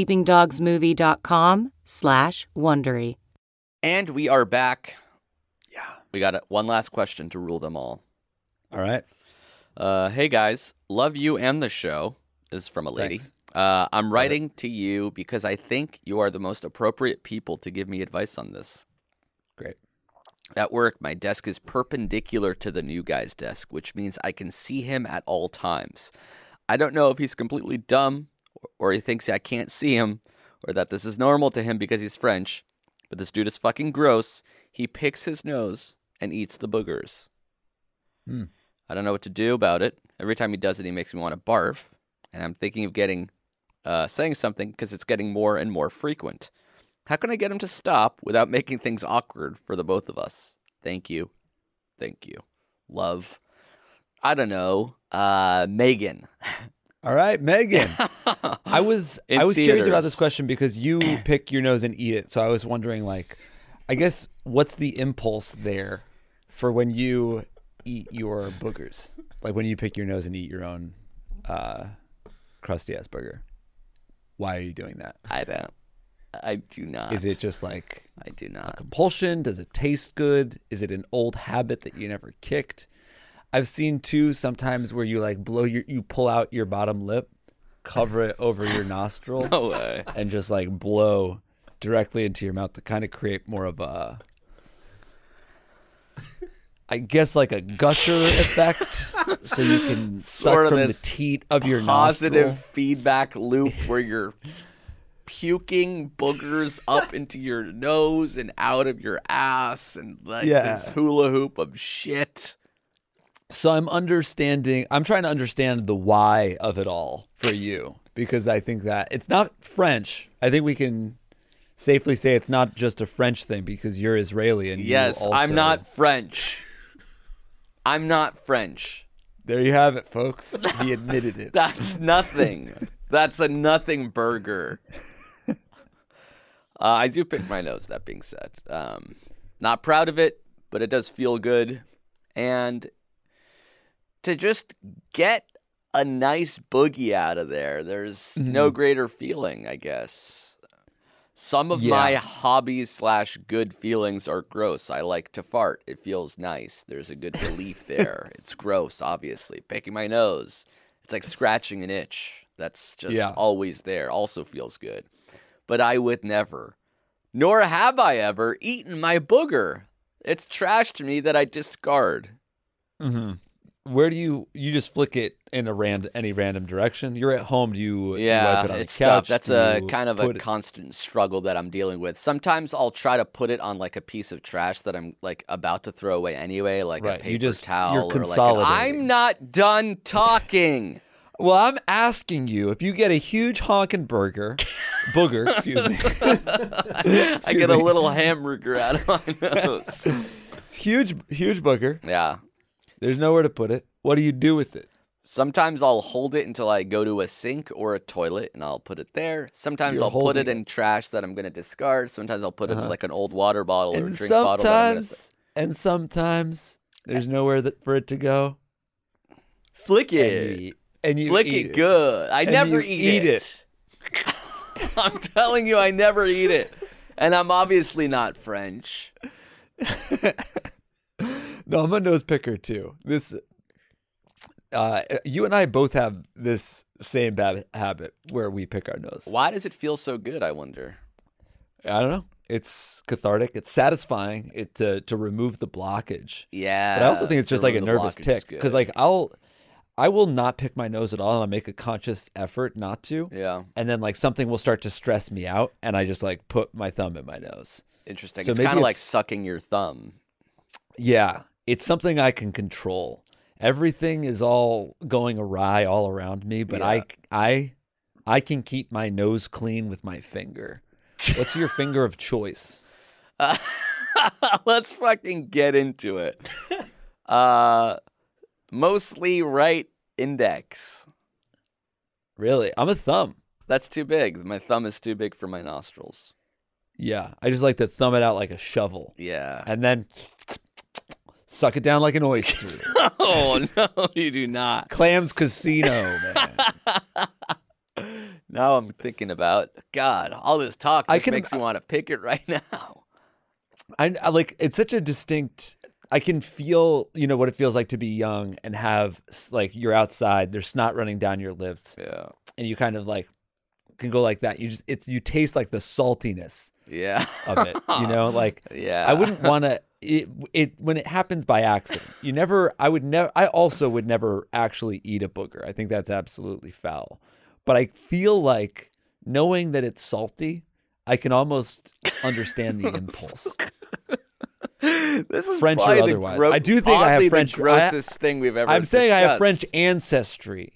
sleepingdogsmovie.com/Wondery. And we are back. Yeah. We got one last question to rule them all. All right. Hey guys, love you and the show. This is from a lady. Thanks. I'm writing to you because I think you are the most appropriate people to give me advice on this. Great. At work, my desk is perpendicular to the new guy's desk, which means I can see him at all times. I don't know if he's completely dumb or he thinks I can't see him or that this is normal to him because he's French, but this dude is fucking gross. He picks his nose and eats the boogers. I don't know what to do about it. Every time he does it, he makes me want to barf, and I'm thinking of saying something because it's getting more and more frequent. How can I get him to stop without making things awkward for the both of us? Thank you. Love. I don't know. Megan. All right, Megan. I was curious theaters. about this question because you pick your nose and eat it. So I was wondering, like, I guess what's the impulse there for when you eat your boogers? Like when you pick your nose and eat your own crusty ass burger. Why are you doing that? I do not. Is it just like I do a not. compulsion? Does it taste good? Is it an old habit that you never kicked? I've seen too sometimes where you like you pull out your bottom lip, cover it over your nostril, No way. and just like blow directly into your mouth to kind of create more of a, I guess, like a gusher effect, so you can suck Sort of from the this teat of your positive nostril. feedback loop where you're puking boogers up into your nose and out of your ass and like this hula hoop of shit. So I'm trying to understand the why of it all for you, because I think that it's not French. I think we can safely say it's not just a French thing because you're Israeli and Yes, you also... I'm not French. I'm not French. There you have it, folks. He admitted it. That's nothing. That's a nothing burger. I do pick my nose, that being said. Not proud of it, but it does feel good. And to just get a nice boogie out of there, there's no greater feeling, I guess. Some of my hobbies / good feelings are gross. I like to fart. It feels nice. There's a good relief there. It's gross, obviously. Picking my nose. It's like scratching an itch. That's just always there. Also feels good. But I would never, nor have I ever, eaten my booger. It's trash to me that I discard. Mm-hmm. Where do you just flick it in any random direction? You're at home. Do you wipe it on it's the couch? tough. That's a kind of a constant struggle that I'm dealing with. Sometimes I'll try to put it on like a piece of trash that I'm like about to throw away anyway, like a paper towel you're or like consolidating. I'm not done talking. Well, I'm asking you if you get a huge honking booger, excuse me. I get a little hamburger out of my nose. Huge booger. Yeah. There's nowhere to put it. What do you do with it? Sometimes I'll hold it until I go to a sink or a toilet, and I'll put it there. Sometimes I'll put it in trash that I'm going to discard. Sometimes I'll put it in like an old water bottle or drink bottle. And sometimes there's nowhere for it to go. Flick it. And you flick eat it good. I never eat it. I'm telling you, I never eat it. And I'm obviously not French. No, I'm a nose picker too. You and I both have this same bad habit where we pick our nose. Why does it feel so good, I wonder? I don't know. It's cathartic. It's satisfying. To remove the blockage. Yeah. But I also think it's just like a nervous tick because like I will not pick my nose at all, and I'll make a conscious effort not to. Yeah. And then like something will start to stress me out, and I just like put my thumb in my nose. Interesting. So it's kind of like sucking your thumb. Yeah. It's something I can control. Everything is all going awry all around me, but I can keep my nose clean with my finger. What's your finger of choice? Let's fucking get into it. Mostly right index. Really? I'm a thumb. That's too big. My thumb is too big for my nostrils. Yeah. I just like to thumb it out like a shovel. Yeah. And then suck it down like an oyster. Oh, no, you do not. Clams Casino, man. Now I'm thinking about, God, all this talk just makes me want to pick it right now. I like, it's such a distinct, I can feel, what it feels like to be young and have, like, you're outside, there's snot running down your lips. Yeah. And you kind of, like, can go like that. You taste, like, the saltiness of it, like, I wouldn't want to, when it happens by accident, I also would never actually eat a booger. I think that's absolutely foul. But I feel like knowing that it's salty, I can almost understand the impulse. This is French or otherwise. I do think I have French. The grossest thing we've ever. I'm saying discussed. I have French ancestry.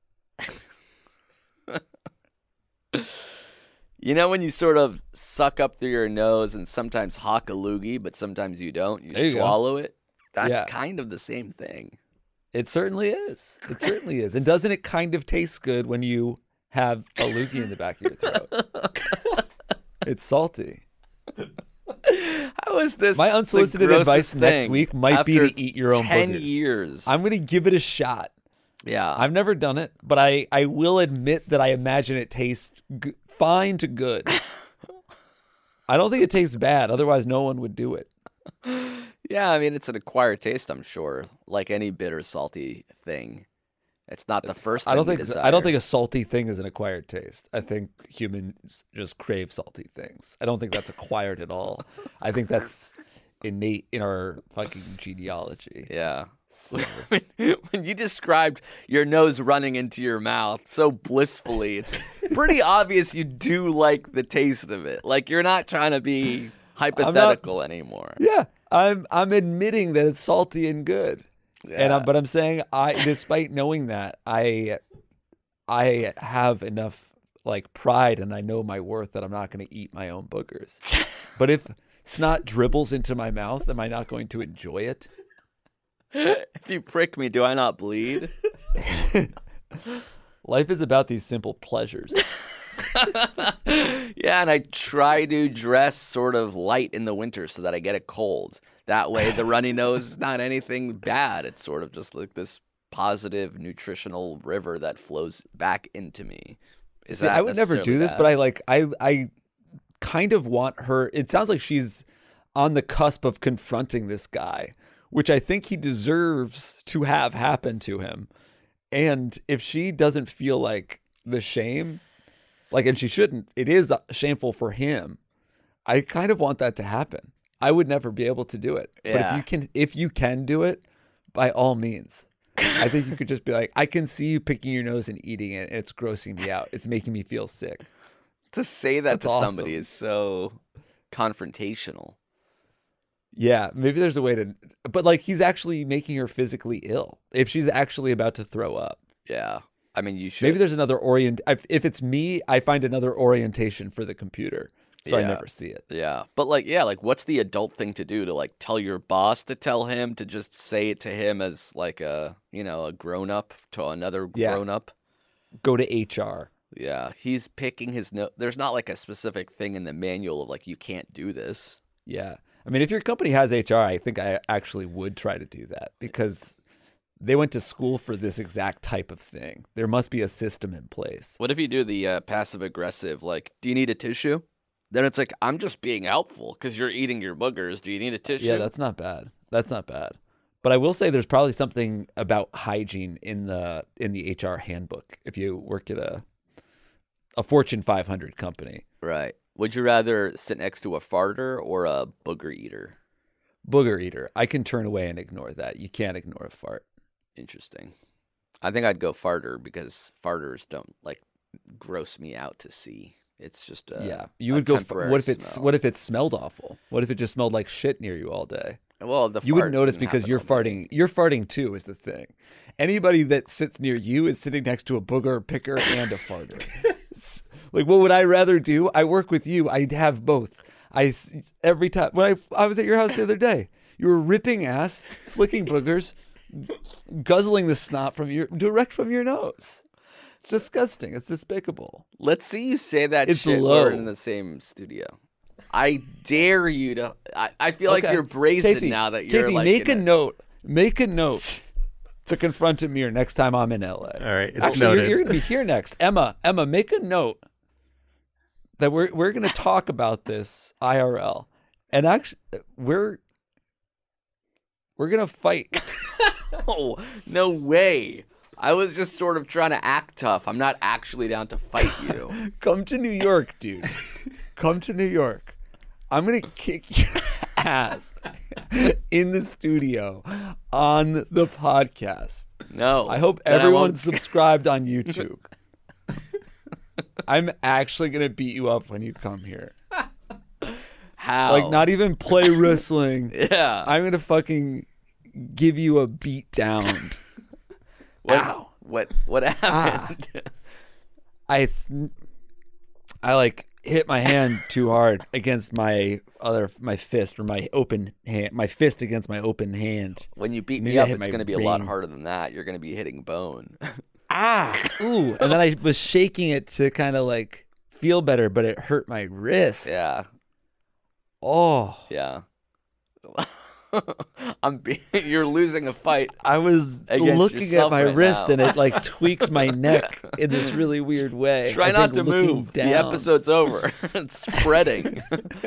You know when you sort of suck up through your nose and sometimes hawk a loogie, but sometimes you don't. You swallow it. That's kind of the same thing. It certainly is. It certainly is. And doesn't it kind of taste good when you have a loogie in the back of your throat? It's salty. How is this? My unsolicited advice next week might be to eat your own 10 boogers. years. I'm going to give it a shot. Yeah. I've never done it, but I will admit that I imagine it tastes fine to good. I don't think it tastes bad. Otherwise, no one would do it. Yeah, I mean, it's an acquired taste, I'm sure. Like any bitter, salty thing. It's not the first thing I don't think a salty thing is an acquired taste. I think humans just crave salty things. I don't think that's acquired at all. I think that's innate in our fucking genealogy. Yeah. So. When you described your nose running into your mouth so blissfully, it's pretty obvious you do like the taste of it. Like you're not trying to be hypothetical anymore. Yeah, I'm admitting that it's salty and good. Yeah. But I'm saying despite knowing that, I have enough like pride and I know my worth that I'm not going to eat my own boogers. But if snot dribbles into my mouth, am I not going to enjoy it? If you prick me, do I not bleed? Life is about these simple pleasures. Yeah, and I try to dress sort of light in the winter so that I get a cold. That way the runny nose is not anything bad. It's sort of just like this positive nutritional river that flows back into me. See, I would never do this, but I kind of want her. It sounds like she's on the cusp of confronting this guy, which I think he deserves to have happen to him. And if she doesn't feel like the shame, like, and she shouldn't, it is shameful for him. I kind of want that to happen. I would never be able to do it. Yeah. But if you can do it, by all means. I think you could just be like, I can see you picking your nose and eating it, and it's grossing me out. It's making me feel sick. To say that That's to awesome. somebody is so confrontational. Yeah, maybe there's a way to, but like he's actually making her physically ill. If she's actually about to throw up. Yeah. I mean, you should. Maybe there's another if it's me, I find another orientation for the computer. So I Yeah. never see it. Yeah. But like what's the adult thing to do? To like tell your boss to tell him, to just say it to him as like a grown up to another Yeah. grown up? Go to HR. Yeah. He's picking his nose. There's not like a specific thing in the manual of like, you can't do this. Yeah. I mean, if your company has HR, I think I actually would try to do that because they went to school for this exact type of thing. There must be a system in place. What if you do the passive aggressive, like, do you need a tissue? Then it's like, I'm just being helpful because you're eating your boogers. Do you need a tissue? Yeah, that's not bad. That's not bad. But I will say there's probably something about hygiene in the HR handbook if you work at a Fortune 500 company. Right. Would you rather sit next to a farter or a booger eater? Booger eater. I can turn away and ignore that. You can't ignore a fart. Interesting. I think I'd go farter because farters don't like gross me out to see. It's just yeah. You would go. temporary What if smell. what if it smelled awful? What if it just smelled like shit near you all day? Well, You wouldn't notice because you're farting. You're farting too is the thing. Anybody that sits near you is sitting next to a booger picker and a farter. Like, what would I rather do? I work with you. I'd have both. Every time when I was at your house the other day, you were ripping ass, flicking boogers, guzzling the snot direct from your nose. It's disgusting. It's despicable. Let's see you say that It's shit low. when we're in the same studio. I dare you to. I feel like Okay. you're brazen Casey, now that you're Casey, like. make a note. Make a note to confront Amir next time I'm in LA. All right, it's Actually, noted. you're going to be here next. Emma, make a note that we're going to talk about this IRL, and actually we're going to fight. Oh, no way. I was just sort of trying to act tough. I'm not actually down to fight you. Come to New York, dude. Come to New York. I'm going to kick your ass in the studio on the podcast. No. I hope then I everyone's won't- subscribed on YouTube. I'm actually going to beat you up when you come here. How? Like, not even play wrestling. Yeah. I'm going to fucking give you a beat down. Ow. What happened? I like hit my hand too hard against my fist, or my open hand, my fist against my open hand. When you beat Maybe me I up, hit it's my going to be a lot ring. harder than that. You're going to be hitting bone. Ooh. And then I was shaking it to kind of like feel better, but it hurt my wrist. Yeah. Oh. Yeah. You're losing a fight. I was Against looking at yourself my right wrist now. and it like tweaked my neck in this really weird way. Try I not think to looking move. down. The episode's over. It's spreading.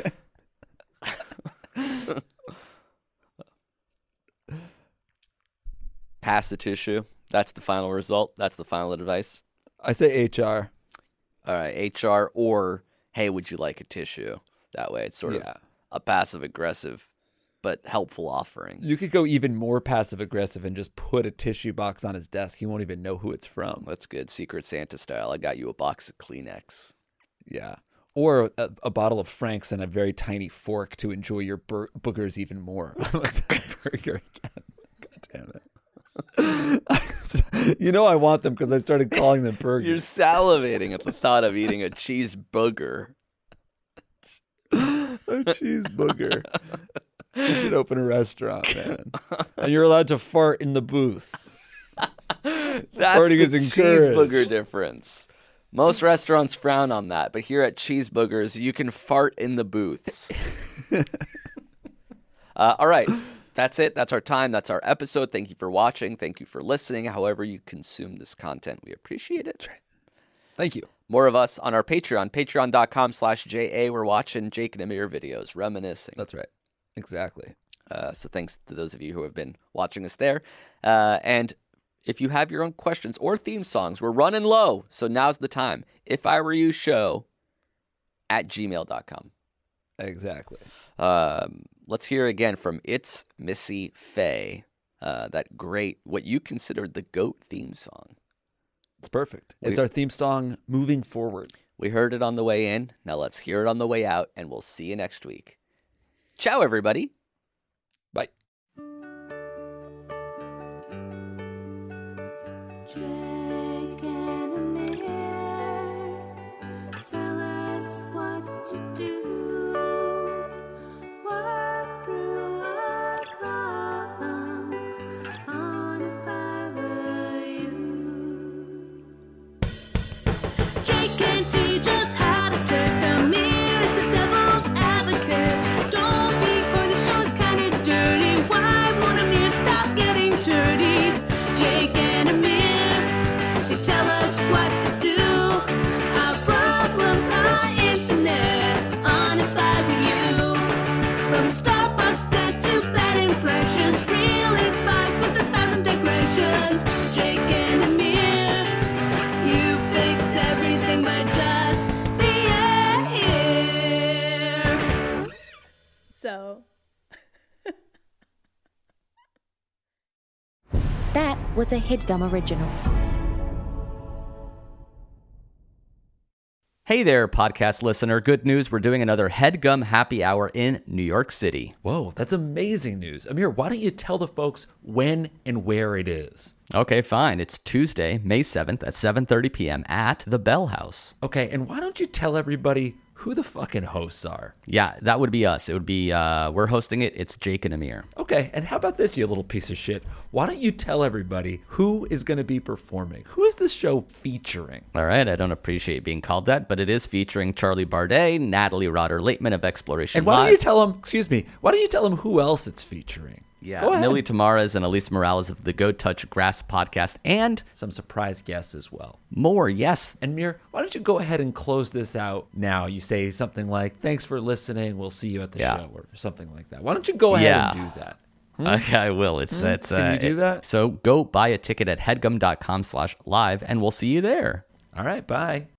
Pass the tissue. That's the final result. That's the final advice. I say HR. All right, HR or, hey, would you like a tissue? That way it's sort of a passive aggressive but helpful offering. You could go even more passive aggressive and just put a tissue box on his desk. He won't even know who it's from. That's good. Secret Santa style. I got you a box of Kleenex. Yeah. Or a bottle of Frank's and a very tiny fork to enjoy your boogers even more. Burger again. God damn it. You know I want them because I started calling them burgers. You're salivating at the thought of eating a cheeseburger. A cheeseburger. You should open a restaurant, man. And you're allowed to fart in the booth. That's Farting the is encouraged. cheeseburger difference. Most restaurants frown on that, but here at Cheeseburgers, you can fart in the booths. All right. That's it. That's our time. That's our episode. Thank you for watching. Thank you for listening. However you consume this content, we appreciate it. Thank you. More of us on our Patreon, patreon.com/JA. We're watching Jake and Amir videos, reminiscing. That's right. Exactly. So thanks to those of you who have been watching us there. And if you have your own questions or theme songs, we're running low. So now's the time. If I Were You show at gmail.com. Exactly. Let's hear again from It's Missy Faye. That great, what you considered the GOAT theme song. It's perfect. It's our theme song moving forward. We heard it on the way in. Now let's hear it on the way out, and we'll see you next week. Ciao, everybody. Bye. Jake and Amir, tell us what to do. Work through our problems on If I Were You. Jake can teach us how to taste. Amir is the devil's advocate. Don't be for the show's kinda dirty. Why won't Amir stop getting turdies? Jake and Amir, they tell us what to do. Our problems are infinite on If I Were You. From Starbucks debt to bad impressions, real advice with 1,000 digressions. Jake and Amir, you fix everything by just being here. So. That was a HeadGum original. Hey there, podcast listener. Good news. We're doing another HeadGum Happy Hour in New York City. Whoa, that's amazing news. Amir, why don't you tell the folks when and where it is? Okay, fine. It's Tuesday, May 7th at 7:30 p.m. at the Bell House. Okay, and why don't you tell everybody who the fucking hosts are? Yeah, that would be us. It would be, we're hosting it. It's Jake and Amir. Okay, and how about this, you little piece of shit? Why don't you tell everybody who is going to be performing? Who is this show featuring? All right, I don't appreciate being called that, but it is featuring Charlie Bardet, Natalie Rotter-Laitman of Exploration And why Live. don't you tell them, why don't you tell them who else it's featuring? Yeah, Go ahead. Millie Tamaras and Elise Morales of the Go Touch Grass podcast, and some surprise guests as well. More, yes. And Mir, why don't you go ahead and close this out now? You say something like, thanks for listening, we'll see you at the show, or something like that. Why don't you go ahead and do that? Okay, I will. Can you do that? So go buy a ticket at headgum.com/live, and we'll see you there. All right, bye.